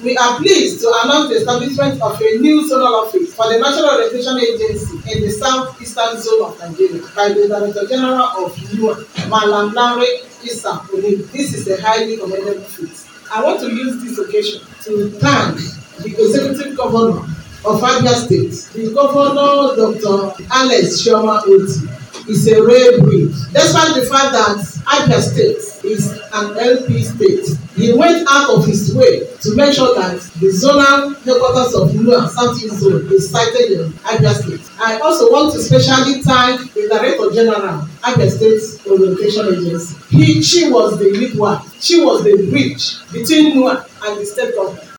We are pleased to announce the establishment of a new zonal office for the National Orientation Agency in the southeastern zone of Nigeria by the Director General of NUA, Malam Lanre Issa Onim. This is a highly commendable feat. I want to use this occasion to thank the Executive Governor of Abia State, the Governor Dr. Alex Chioma Oti. Is a rare breed. Despite the fact that Abia State is an LP state, he went out of his way to make sure that the zonal headquarters of NUA Southeast Zone is sited in Abia State. I also want to specially thank the Director General, Abia State Orientation Agency. She was the midwife. She was the bridge between NUA and the state government.